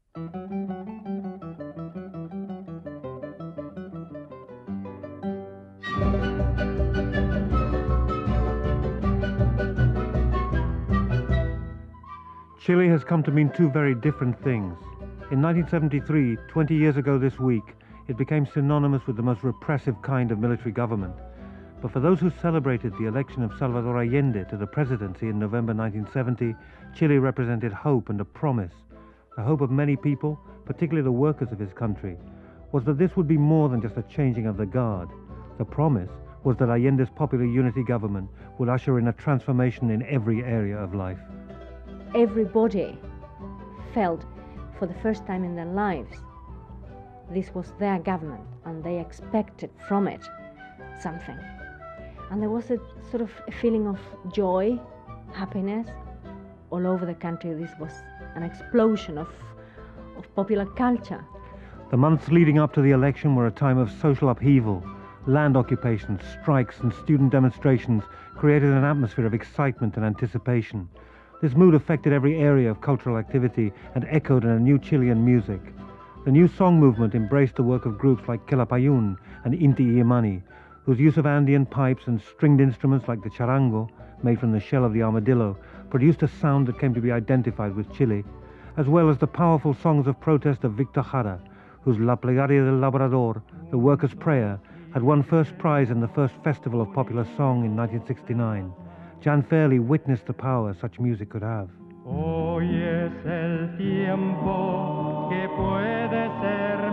Chile has come to mean two very different things. In 1973, 20 years ago this week, it became synonymous with the most repressive kind of military government. But for those who celebrated the election of Salvador Allende to the presidency in November 1970, Chile represented hope and a promise. The hope of many people, particularly the workers of his country, was that this would be more than just a changing of the guard. The promise was that Allende's popular unity government would usher in a transformation in every area of life. Everybody felt for the first time in their lives this was their government and they expected from it something. And there was a sort of a feeling of joy, happiness all over the country. This was an explosion of popular culture. The months leading up to the election were a time of social upheaval. Land occupations, strikes and student demonstrations created an atmosphere of excitement and anticipation. This mood affected every area of cultural activity and echoed in a new Chilean music. The new song movement embraced the work of groups like Quilapayún and Inti Illimani, whose use of Andean pipes and stringed instruments like the charango, made from the shell of the armadillo, produced a sound that came to be identified with Chile, as well as the powerful songs of protest of Victor Jara, whose La Plegaria del Labrador, the Workers' Prayer, had won first prize in the first Festival of Popular Song in 1969. Jan Fairley witnessed the power such music could have. Hoy es el tiempo que puede ser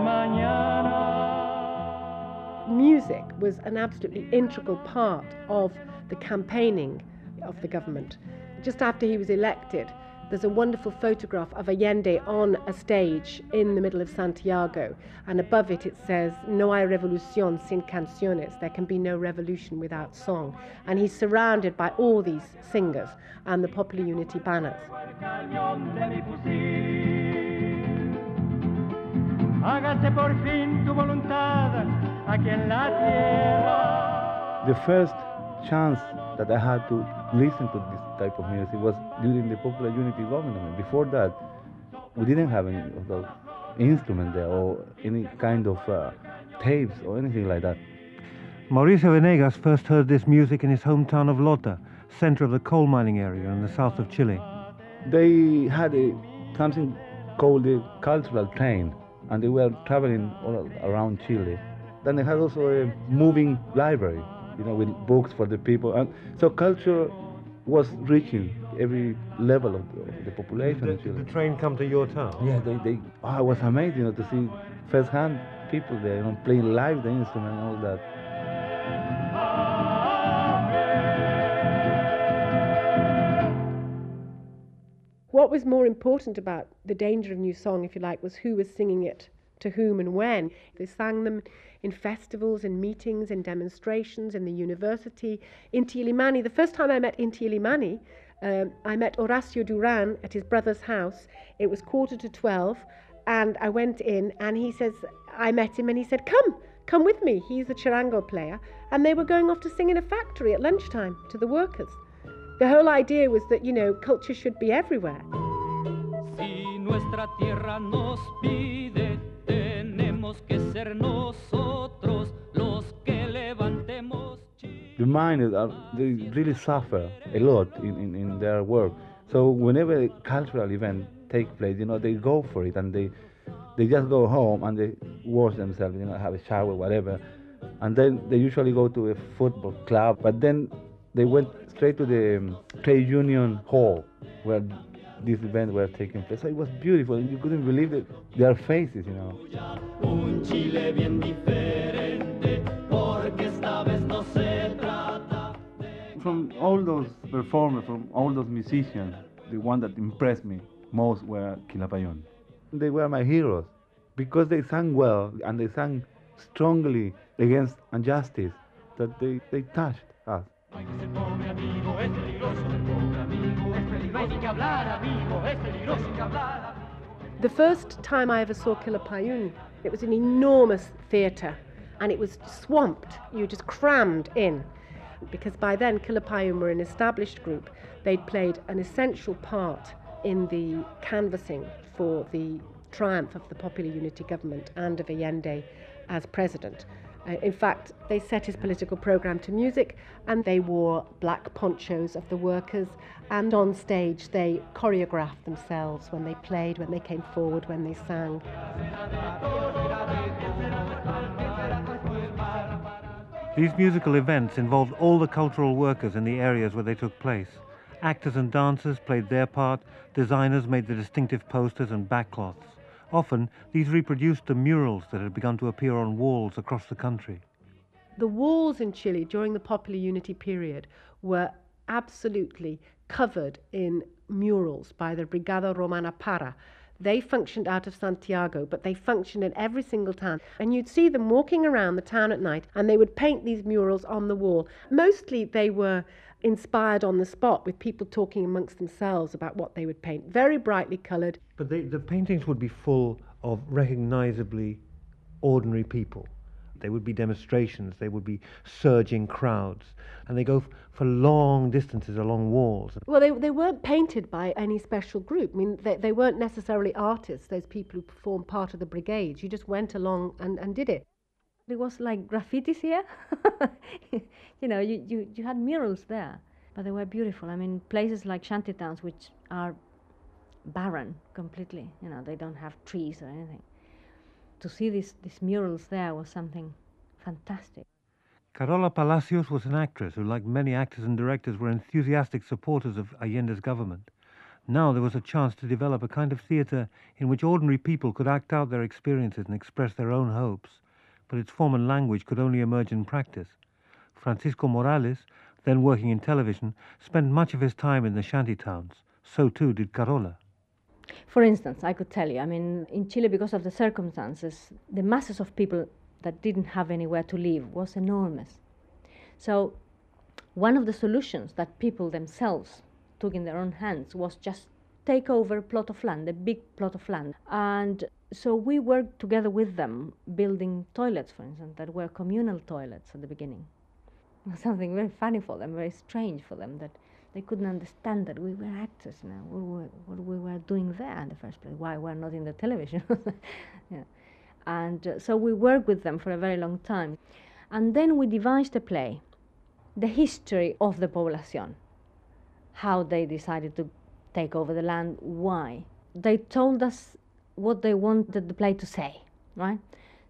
mañana. Music was an absolutely integral part of the campaigning of the government. Just after he was elected, there's a wonderful photograph of Allende on a stage in the middle of Santiago, and above it says, "No hay revolución sin canciones," there can be no revolution without song. And he's surrounded by all these singers and the Popular Unity banners. Hágase por fin tu voluntad aquí en la tierra. The first chance that I had to listen to this type of music was during the Popular Unity government. Before that, we didn't have any of those instruments there or any kind of tapes or anything like that. Mauricio Venegas first heard this music in his hometown of Lota, center of the coal mining area in the south of Chile. They had something called the cultural train, and they were traveling all around Chile. Then they had also a moving library, with books for the people. And so culture was reaching every level of the population in Chile. Did the train come to your town? Yeah, it was amazing, to see first-hand people there, playing live the instrument and all that. What was more important about the Danger of New Song, if you like, was who was singing it to whom and when. They sang them in festivals, in meetings, in demonstrations, in the university. Inti Illimani, the first time I met Inti Illimani, I met Horacio Duran at his brother's house. It was 11:45, and I went in, and I met him, and he said, come with me. He's a charango player. And they were going off to sing in a factory at lunchtime to the workers. The whole idea was that, culture should be everywhere. Si nuestra tierra nos pide, tenemos que ser nosotros los que levantemos. The miners they really suffer a lot in their work. So whenever a cultural event takes place, they go for it, and they just go home and they wash themselves, have a shower, whatever, and then they usually go to a football club. But then they went straight to the trade union hall where these events were taking place. So it was beautiful. You couldn't believe their faces, Un Chile bien diferente, porque esta vez no se trata de... From all those performers, from all those musicians, the one that impressed me most were Quilapayún. They were my heroes because they sang well and they sang strongly against injustice, that they touched us. The first time I ever saw Quilapayún, it was an enormous theatre, and it was swamped. You just crammed in, because by then Quilapayún were an established group. They'd played an essential part in the canvassing for the triumph of the Popular Unity government and of Allende as president. In fact, they set his political program to music, and they wore black ponchos of the workers, and on stage they choreographed themselves when they played, when they came forward, when they sang. These musical events involved all the cultural workers in the areas where they took place. Actors and dancers played their part, designers made the distinctive posters and backcloths. Often, these reproduced the murals that had begun to appear on walls across the country. The walls in Chile during the Popular Unity period were absolutely covered in murals by the Brigada Romana Para. They functioned out of Santiago, but they functioned in every single town. And you'd see them walking around the town at night, and they would paint these murals on the wall. Mostly they were inspired on the spot, with people talking amongst themselves about what they would paint. Very brightly coloured. But the paintings would be full of recognizably ordinary people. There would be demonstrations, there would be surging crowds, and they go for long distances along walls. Well, they weren't painted by any special group. I mean, they weren't necessarily artists, those people who performed part of the brigades. You just went along and did it. It was like graffitis here. You know, you had murals there, but they were beautiful. I mean, places like shantytowns, which are barren completely, you know, they don't have trees or anything. To see these murals there was something fantastic. Carola Palacios was an actress who, like many actors and directors, were enthusiastic supporters of Allende's government. Now there was a chance to develop a kind of theatre in which ordinary people could act out their experiences and express their own hopes, but its form and language could only emerge in practice. Francisco Morales, then working in television, spent much of his time in the shantytowns. So too did Carola. For instance, I could tell you, I mean, in Chile, because of the circumstances, the masses of people that didn't have anywhere to live was enormous. So one of the solutions that people themselves took in their own hands was just take over a plot of land, a big plot of land. And so we worked together with them, building toilets, for instance, that were communal toilets at the beginning. Something very funny for them, very strange for them, that they couldn't understand that we were actors now. What we were doing there in the first place? Why we're not in the television? Yeah. And so we worked with them for a very long time. And then we devised a play, the history of the Población, how they decided to take over the land, why. They told us what they wanted the play to say, right?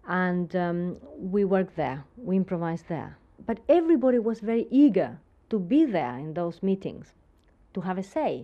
And we worked there, we improvised there. But everybody was very eager to be there in those meetings, to have a say.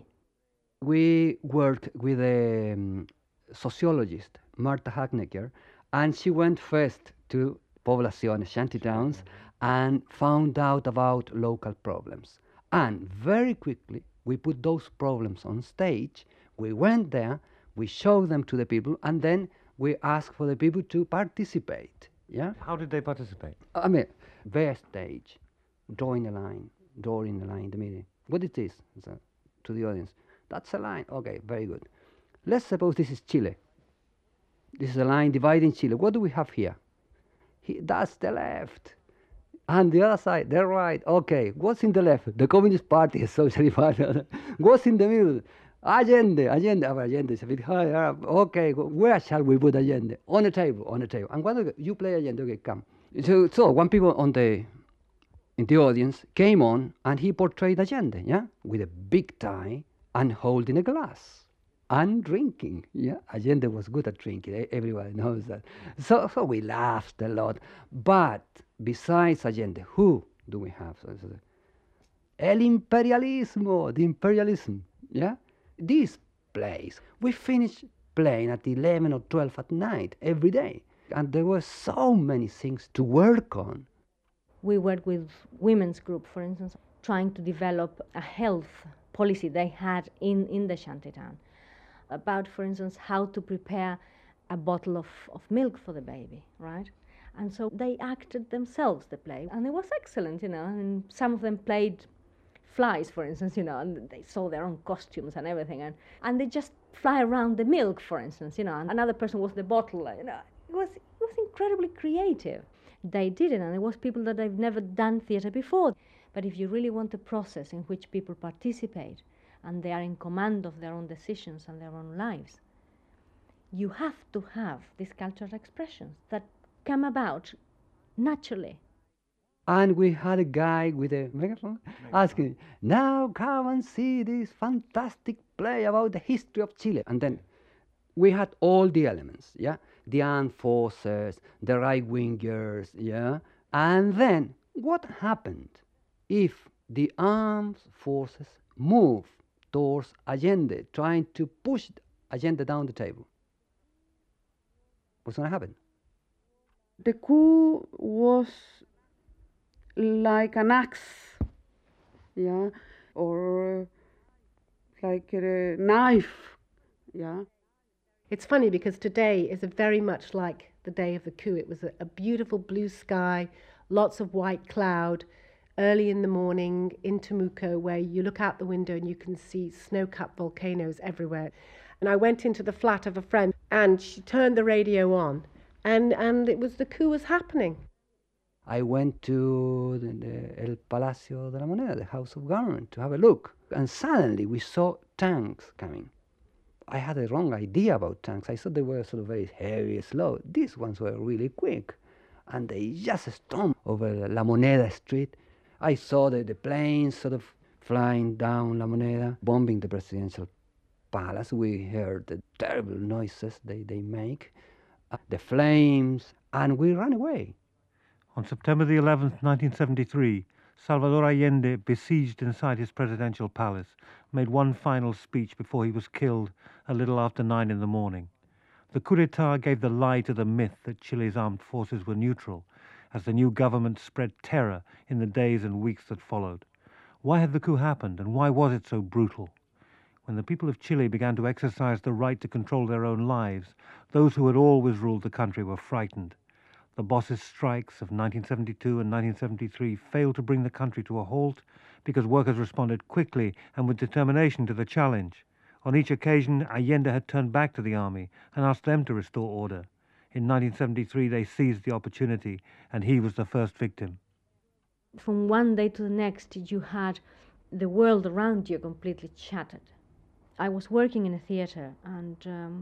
We worked with a sociologist, Marta Hagnecker, and she went first to Población, shantytowns, and found out about local problems. And very quickly, we put those problems on stage. We went there, we showed them to the people, and then we asked for the people to participate. Yeah. How did they participate? I mean, their stage, drawing a line, the meeting. What is this? So, to the audience. That's a line. Okay, very good. Let's suppose this is Chile. This is a line dividing Chile. What do we have here? That's the left. And the other side, the right. Okay, what's in the left? The Communist Party, the Socialist Party. What's in the middle? Allende. Allende is a bit higher. Okay, where shall we put Allende? On the table. And when you play Allende, okay, come. So one people in the audience came on, and he portrayed Allende, yeah, with a big tie and holding a glass and drinking. Yeah, Allende was good at drinking. Everybody knows that. So we laughed a lot. But besides Allende, who do we have? El imperialismo, the imperialism. Yeah, these plays we finished playing at 11 or 12 at night every day, and there were so many things to work on. We worked with women's group, for instance, trying to develop a health policy they had in the shantytown about, for instance, how to prepare a bottle of milk for the baby, right? And so they acted themselves, the play, and it was excellent, you know, and some of them played flies, for instance, you know, and they saw their own costumes and everything, and they just fly around the milk, for instance, you know, and another person was the bottle, you know. It was incredibly creative. They did it, and it was people that have never done theatre before. But if you really want a process in which people participate and they are in command of their own decisions and their own lives, you have to have these cultural expressions that come about naturally. And we had a guy with a megaphone asking, now come and see this fantastic play about the history of Chile. And then we had all the elements, yeah? The armed forces, the right-wingers, yeah? And then what happened if the armed forces move towards Allende, trying to push Allende down the table? What's going to happen? The coup was like an axe, yeah, or like a knife, yeah. It's funny because today is very much like the day of the coup. It was a beautiful blue sky, lots of white cloud, early in the morning in Temuco, where you look out the window and you can see snow-capped volcanoes everywhere. And I went into the flat of a friend and she turned the radio on and it was the coup was happening. I went to El Palacio de la Moneda, the House of Government, to have a look. And suddenly we saw tanks coming. I had a wrong idea about tanks. I thought they were sort of very heavy, slow. These ones were really quick. And they just stormed over La Moneda street. I saw the planes sort of flying down La Moneda, bombing the presidential palace. We heard the terrible noises they make, the flames, and we ran away. On September the 11th, 1973, Salvador Allende, besieged inside his presidential palace, made one final speech before he was killed a little after 9 in the morning. The coup d'etat gave the lie to the myth that Chile's armed forces were neutral, as the new government spread terror in the days and weeks that followed. Why had the coup happened, and why was it so brutal? When the people of Chile began to exercise the right to control their own lives, those who had always ruled the country were frightened. The bosses' strikes of 1972 and 1973 failed to bring the country to a halt because workers responded quickly and with determination to the challenge. On each occasion, Allende had turned back to the army and asked them to restore order. In 1973, they seized the opportunity, and he was the first victim. From one day to the next, you had the world around you completely shattered. I was working in a theater, and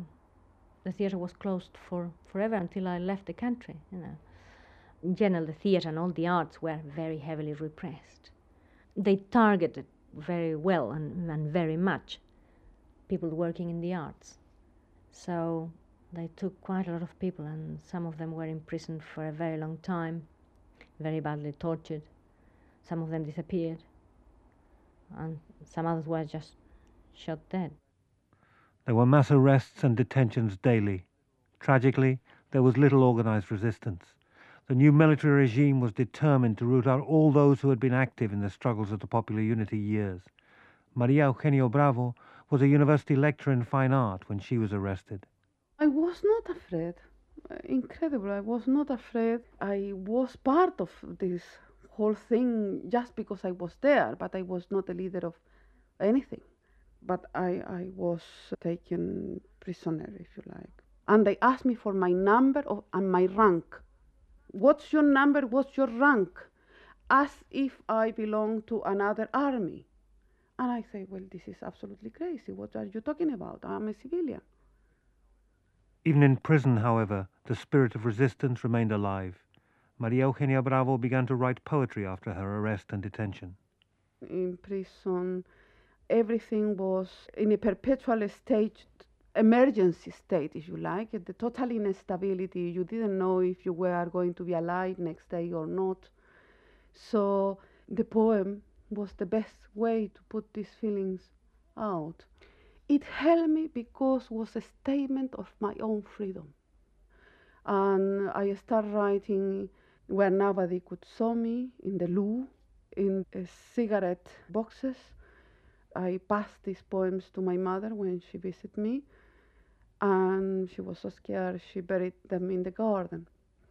the theater was closed forever until I left the country. In general, the theater and all the arts were very heavily repressed. They targeted very well and very much people working in the arts. So they took quite a lot of people, and some of them were imprisoned for a very long time, very badly tortured. Some of them disappeared, and some others were just shot dead. There were mass arrests and detentions daily. Tragically, there was little organized resistance. The new military regime was determined to root out all those who had been active in the struggles of the Popular Unity years. Maria Eugenio Bravo was a university lecturer in fine art when she was arrested. I was not afraid. Incredible. I was not afraid. I was part of this whole thing just because I was there, but I was not a leader of anything. But I was taken prisoner, if you like. And they asked me for my number and my rank. What's your number? What's your rank? As if I belong to another army. And I say, well, this is absolutely crazy. What are you talking about? I'm a civilian. Even in prison, however, the spirit of resistance remained alive. Maria Eugenia Bravo began to write poetry after her arrest and detention. In prison, everything was in a perpetual state, emergency state, if you like, the total instability. You didn't know if you were going to be alive next day or not. So the poem was the best way to put these feelings out. It helped me because it was a statement of my own freedom. And I started writing where nobody could saw me, in the loo, in cigarette boxes. I passed these poems to my mother when she visited me, and she was so scared she buried them in the garden.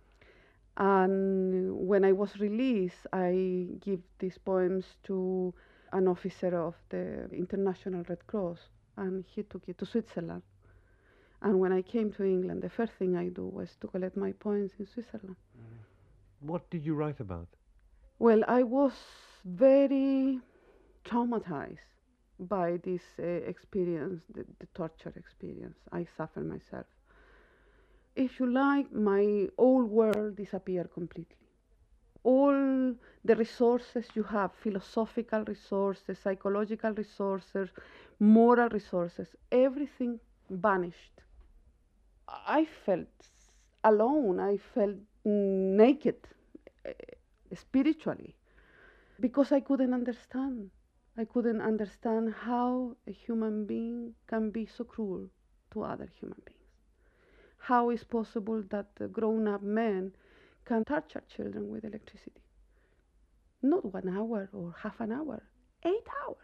And when I was released, I gave these poems to an officer of the International Red Cross, and he took it to Switzerland. And when I came to England, the first thing I do was to collect my poems in Switzerland. What did you write about? Well, I was very traumatized by this experience, the torture experience. I suffered myself. if you like, my old world disappeared completely. All the resources you have, philosophical resources, psychological resources, moral resources, everything vanished. I felt alone, I felt naked spiritually because I couldn't understand. I couldn't understand how a human being can be so cruel to other human beings. How is possible that grown-up men can torture children with electricity? Not 1 hour or half an hour, 8 hours.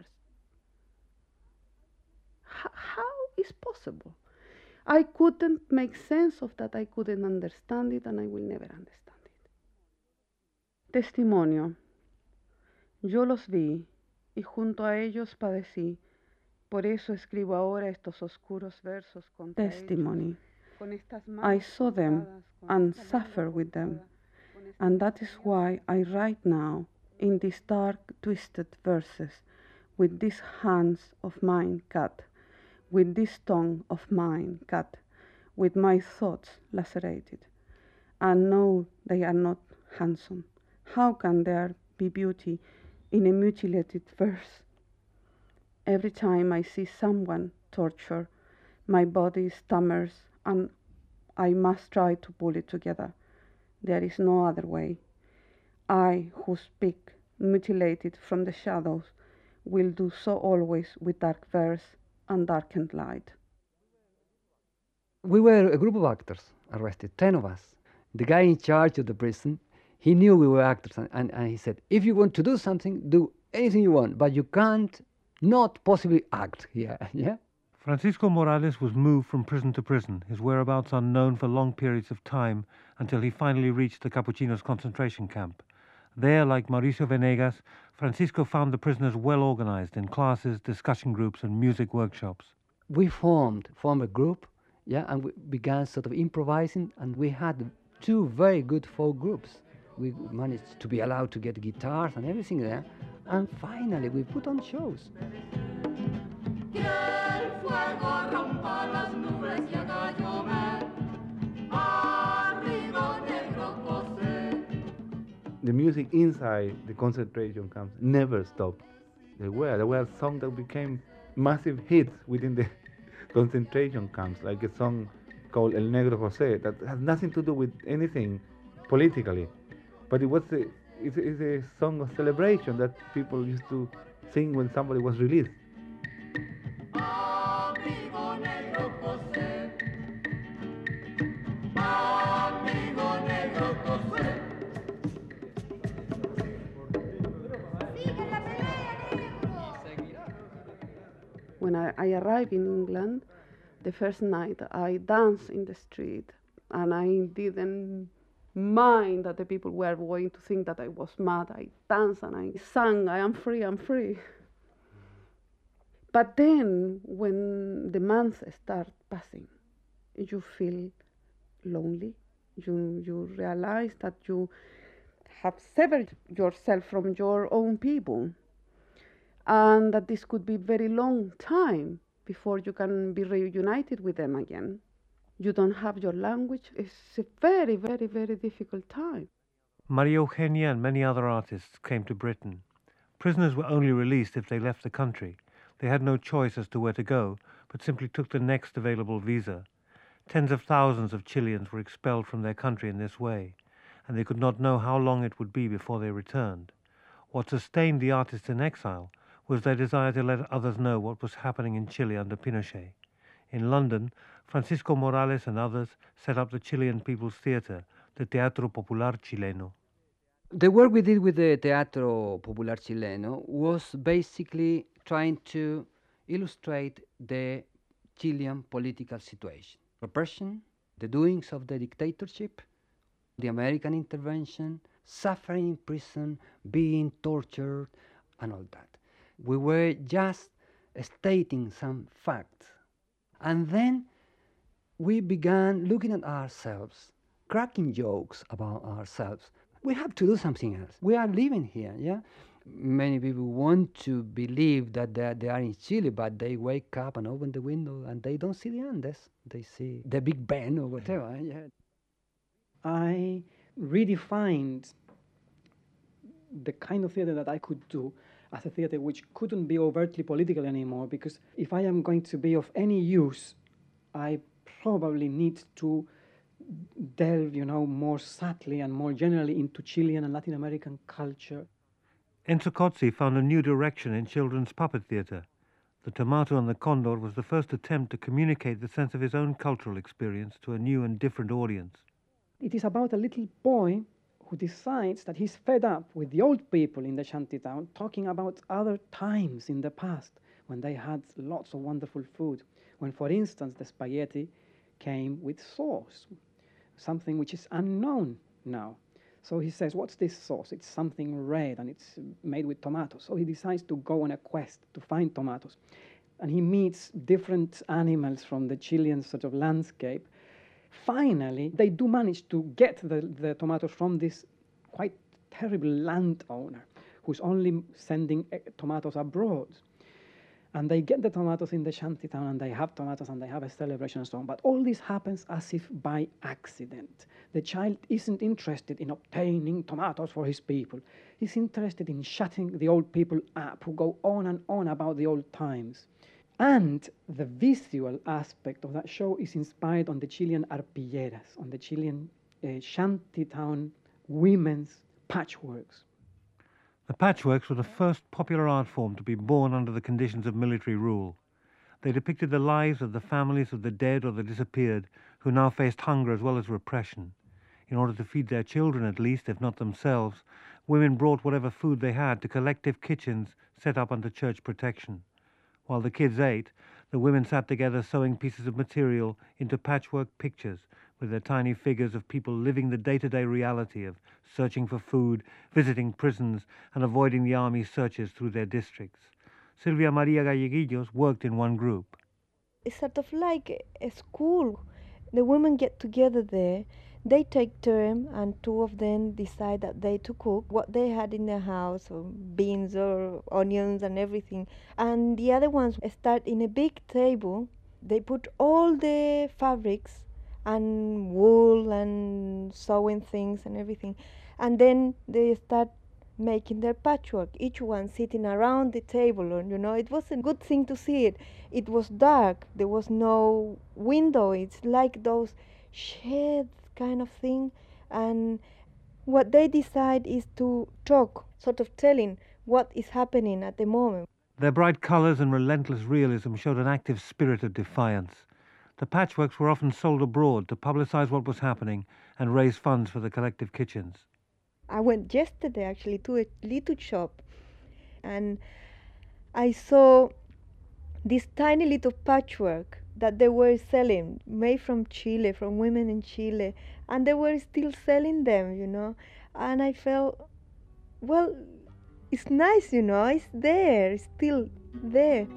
How is possible? I couldn't make sense of that. I couldn't understand it, and I will never understand it. Testimonio. Yo los vi y junto a ellos padecí. Por eso escribo ahora estos oscuros versos contra Testimony. I saw them and suffer with them, and that is why I write now in these dark, twisted verses, with these hands of mine cut, with this tongue of mine cut, with my thoughts lacerated. And no, they are not handsome. How can there be beauty in a mutilated verse? Every time I see someone tortured, my body stammers and I must try to pull it together. There is no other way. I, who speak mutilated from the shadows, will do so always with dark verse and darkened light. We were a group of actors arrested, 10 of us. The guy in charge of the prison, he knew we were actors, and he said, if you want to do something, do anything you want, but you can't not possibly act here. Yeah? Francisco Morales was moved from prison to prison, his whereabouts unknown for long periods of time, until he finally reached the Capuchinos concentration camp. There, like Mauricio Venegas, Francisco found the prisoners well organized in classes, discussion groups, and music workshops. We formed a group, yeah, and we began sort of improvising, and we had 2 very good folk groups. We managed to be allowed to get guitars and everything there, and finally we put on shows. The music inside the concentration camps never stopped. There were songs that became massive hits within the concentration camps, like a song called El Negro José that has nothing to do with anything politically, but it's a song of celebration that people used to sing when somebody was released. When I arrived in England, the first night I danced in the street, and I didn't mind that the people were going to think that I was mad. I danced and I sang, I am free, I'm free. But then, when the months start passing, you feel lonely. You realize that you have severed yourself from your own people, and that this could be very long time before you can be reunited with them again. You don't have your language. It's a very, very, very difficult time. Maria Eugenia and many other artists came to Britain. Prisoners were only released if they left the country. They had no choice as to where to go, but simply took the next available visa. Tens of thousands of Chileans were expelled from their country in this way, and they could not know how long it would be before they returned. What sustained the artists in exile was their desire to let others know what was happening in Chile under Pinochet. In London, Francisco Morales and others set up the Chilean People's Theatre, the Teatro Popular Chileno. The work we did with the Teatro Popular Chileno was basically trying to illustrate the Chilean political situation. Repression, the doings of the dictatorship, the American intervention, suffering in prison, being tortured, and all that. We were just stating some facts. And then we began looking at ourselves, cracking jokes about ourselves. We have to do something else. We are living here, yeah? Many people want to believe that they are in Chile, but they wake up and open the window and they don't see the Andes. They see the Big Ben or whatever. Yeah. I redefined the kind of theater that I could do as a theater which couldn't be overtly political anymore, because if I am going to be of any use, I probably need to delve, more subtly and more generally into Chilean and Latin American culture. Enzo Cozzi found a new direction in children's puppet theatre. The Tomato and the Condor was the first attempt to communicate the sense of his own cultural experience to a new and different audience. It is about a little boy who decides that he's fed up with the old people in the shantytown talking about other times in the past when they had lots of wonderful food. When, for instance, the spaghetti came with sauce, something which is unknown now. So he says, what's this sauce? It's something red and it's made with tomatoes. So he decides to go on a quest to find tomatoes. And he meets different animals from the Chilean sort of landscape. Finally, they do manage to get the tomatoes from this quite terrible landowner who's only sending tomatoes abroad. And they get the tomatoes in the shantytown, and they have tomatoes, and they have a celebration and so on. But all this happens as if by accident. The child isn't interested in obtaining tomatoes for his people. He's interested in shutting the old people up, who go on and on about the old times. And the visual aspect of that show is inspired on the Chilean arpilleras, on the Chilean shantytown women's patchworks. The patchworks were the first popular art form to be born under the conditions of military rule. They depicted the lives of the families of the dead or the disappeared, who now faced hunger as well as repression. In order to feed their children at least, if not themselves, women brought whatever food they had to collective kitchens set up under church protection. While the kids ate, the women sat together sewing pieces of material into patchwork pictures with their tiny figures of people living the day-to-day reality of searching for food, visiting prisons, and avoiding the army searches through their districts. Silvia Maria Galleguillos worked in one group. It's sort of like a school. The women get together there. They take turn, and two of them decide that they to cook what they had in their house, or beans or onions and everything. And the other ones start in a big table. They put all the fabrics and wool and sewing things and everything. And then they start making their patchwork, each one sitting around the table. And it was a good thing to see it. It was dark. There was no window. It's like those shades kind of thing. And what they decide is to talk, sort of telling what is happening at the moment. Their bright colours and relentless realism showed an active spirit of defiance. The patchworks were often sold abroad to publicize what was happening and raise funds for the collective kitchens. I went yesterday actually to a little shop, and I saw this tiny little patchwork that they were selling, made from Chile, from women in Chile, and they were still selling them, and I felt, well, it's nice, it's there, it's still there.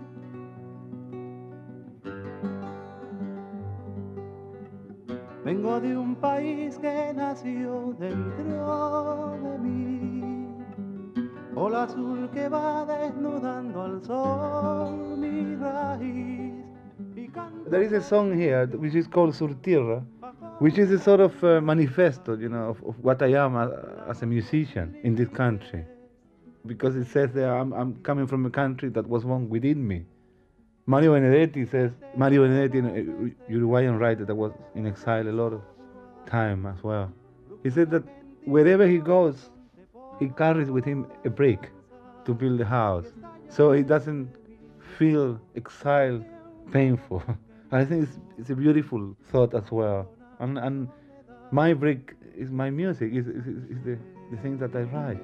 Vengo de un país que nació dentro de mí, ola azul que va desnudando al sol mi raíz. There is a song here which is called Sur Tierra, which is a sort of manifesto, of what I am as a musician in this country. Because it says that I'm coming from a country that was born within me. Mario Benedetti, a Uruguayan writer that was in exile a lot of time as well. He said that wherever he goes, he carries with him a brick to build a house. So he doesn't feel exile painful. I think it's a beautiful thought as well. And my brick is my music, is the things that I write.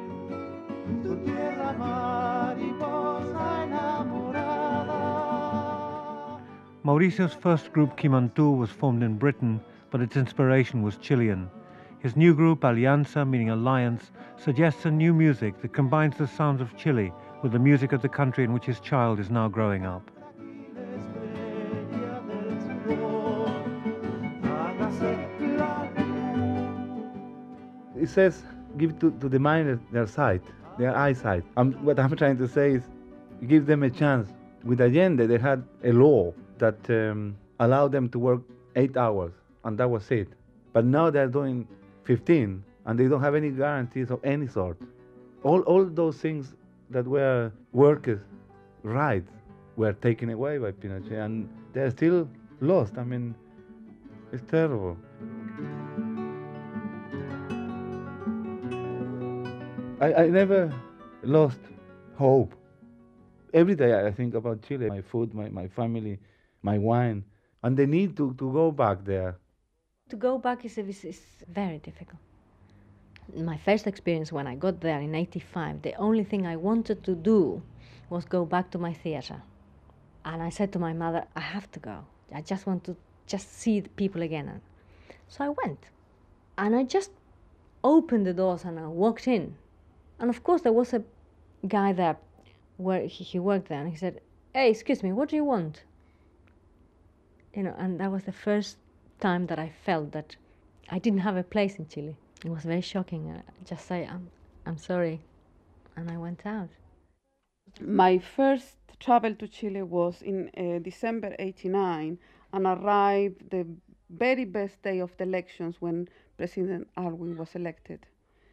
Mauricio's first group, Kimantu, was formed in Britain, but its inspiration was Chilean. His new group, Alianza, meaning alliance, suggests a new music that combines the sounds of Chile with the music of the country in which his child is now growing up. It says, give to the mind their sight. their eyesight. What I'm trying to say is give them a chance. With Allende, they had a law that allowed them to work 8 hours, and that was it. But now they're doing 15, and they don't have any guarantees of any sort. All those things that were workers' rights were taken away by Pinochet, and they're still lost. I mean, it's terrible. I never lost hope. Every day I think about Chile, my food, my family, my wine, and the need to go back there. To go back is very difficult. My first experience when I got there in '85, the only thing I wanted to do was go back to my theater. And I said to my mother, I have to go. I just want to see the people again. So I went. And I just opened the doors and I walked in. And of course there was a guy there where he worked there, and he said, "Hey, excuse me, what do you want?" And that was the first time that I felt that I didn't have a place in Chile. It was very shocking. I just say, I'm sorry, and I went out. My first travel to Chile was in December '89, and arrived the very best day of the elections when President Aylwin was elected.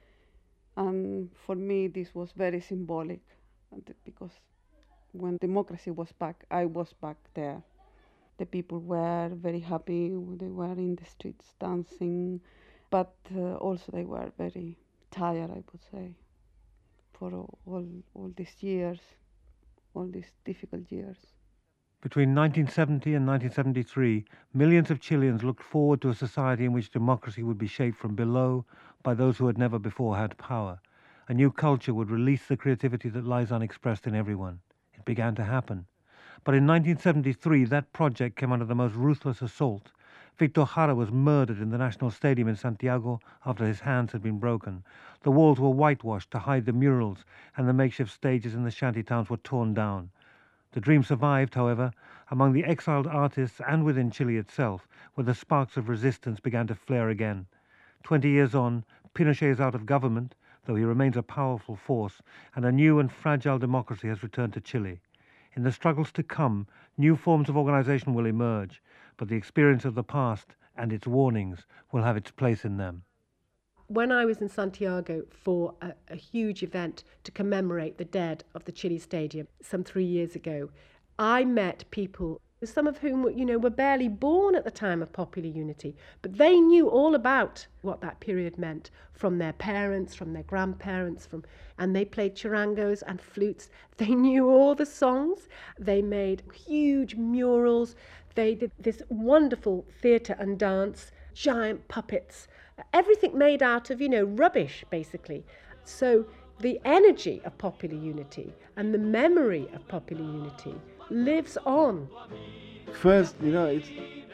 And for me, this was very symbolic, because when democracy was back, I was back there. The people were very happy. They were in the streets dancing, but also they were very tired, I would say, for all these years, all these difficult years. Between 1970 and 1973, millions of Chileans looked forward to a society in which democracy would be shaped from below by those who had never before had power. A new culture would release the creativity that lies unexpressed in everyone. It began to happen. But in 1973, that project came under the most ruthless assault. Victor Jara was murdered in the National Stadium in Santiago after his hands had been broken. The walls were whitewashed to hide the murals, and the makeshift stages in the shanty towns were torn down. The dream survived, however, among the exiled artists and within Chile itself, where the sparks of resistance began to flare again. 20 years on, Pinochet is out of government, though he remains a powerful force, and a new and fragile democracy has returned to Chile. In the struggles to come, new forms of organization will emerge, but the experience of the past and its warnings will have its place in them. When I was in Santiago for a huge event to commemorate the dead of the Chile Stadium some 3 years ago, I met people, some of whom were barely born at the time of Popular Unity, but they knew all about what that period meant from their parents, from their grandparents, and they played charangos and flutes. They knew all the songs. They made huge murals. They did this wonderful theatre and dance, giant puppets, everything made out of, rubbish, basically. So the energy of Popular Unity and the memory of Popular Unity lives on. First, it's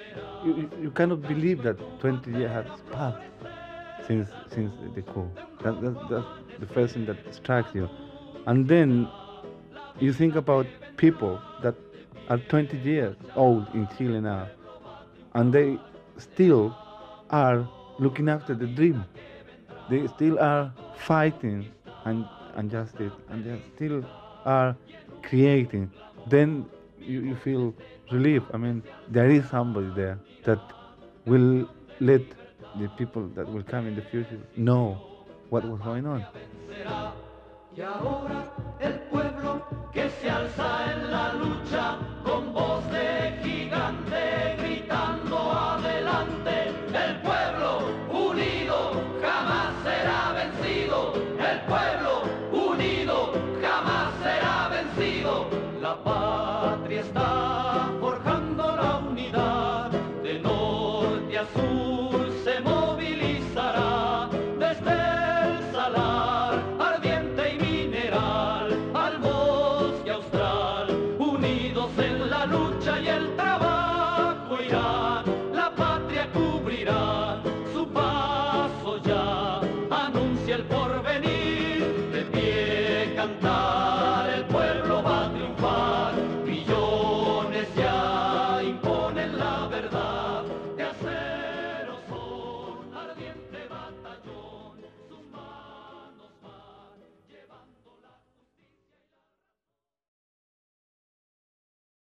you cannot believe that 20 years has passed since the coup. That's the first thing that strikes you. And then you think about people that are 20 years old in Chile now, and they still are looking after the dream. They still are fighting and justice, and they still are creating. Then you feel relief. I mean, there is somebody there that will let the people that will come in the future know what was going on. Y ahora el pueblo que se alza en la lucha con voz de